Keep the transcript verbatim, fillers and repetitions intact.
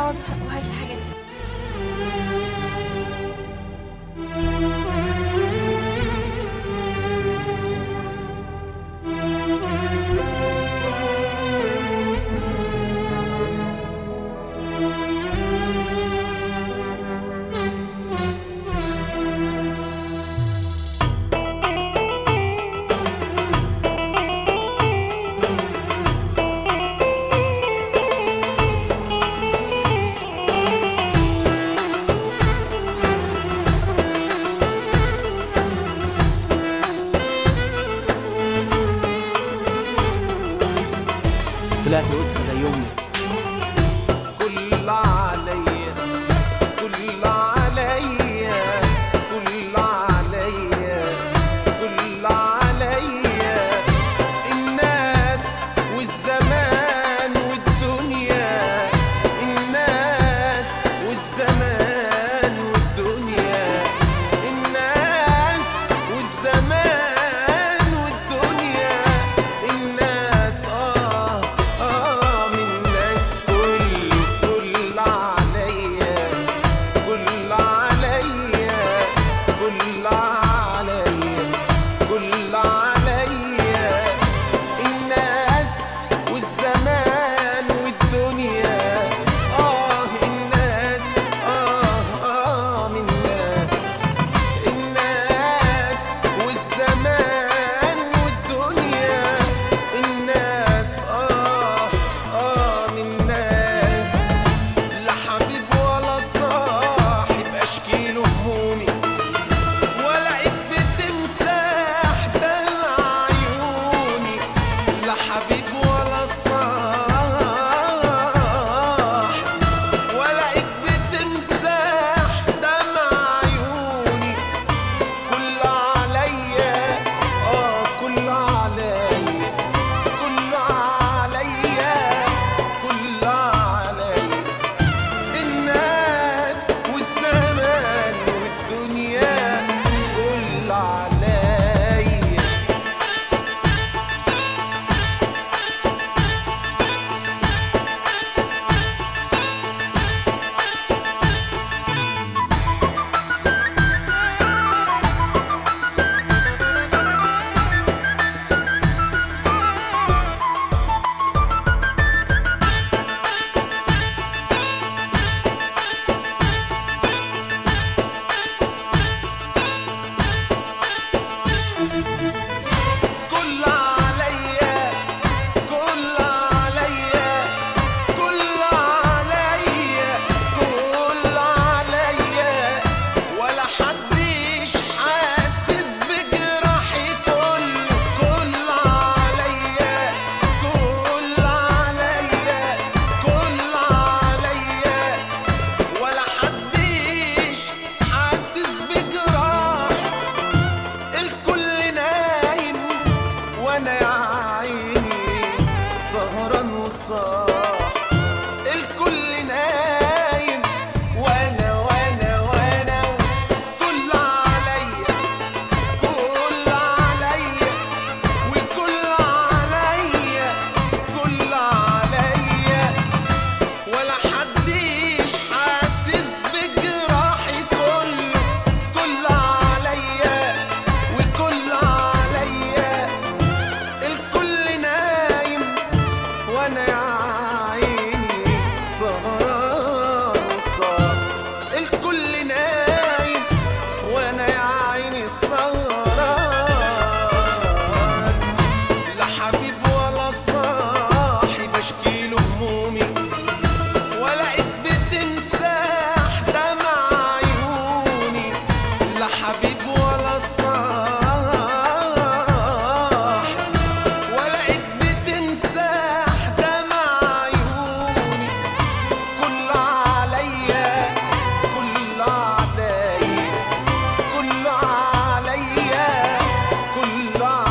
هقعد وهرسى حاجات. طلعت وسخة زي امي. كل عليا كل عليا كل عليا كل عليا الناس والزمان والدنيا، الناس والزمان والدنيا، الناس والزمان والدنيا، الناس اه اه من الناس كل كل عليا كل عليا كل عليا كل عليا الناس والزمان والدنيا، اه الناس اه اه من الناس، الناس والزمان والدنيا، الناس اه اه من الناس. لا حبيب ولا صاحب اشكي له همومي، ولا ايد بتمسح دمع عيوني. لا حبيب ولا صاحب ولا ايد بتمسح دمع عيوني. كل عليا اه كل عليا كل عليا كل عليا الناس والزمان والدنيا، كل عليا. كل عليا كل عليا كل عليا كل عليا، ولا حدش حاسس بجراحي. كله كل عليا كل عليا كل عليا، ولا حدش حاسس بجراحي. الكل نايم وانا يا عيني سهران وصاح. الكل نايم وانا وانا وانا كل عليا كل عليا وكل عليا كل عليا، ولا حدش حاسس بجراحي. كله كل عليا وكل عليا، الكل نايم وانا يا عيني سهران وصار. الكل نايم وانا يا عيني سهران. لا حبيب ولا صاحب اشكي له همومي، ولا ايد بتمسح دمع عيوني. لا حبيب ولا صاحب ولا ايد بتمسح دمع عيوني. كل عليا كل عليا كل عليا كل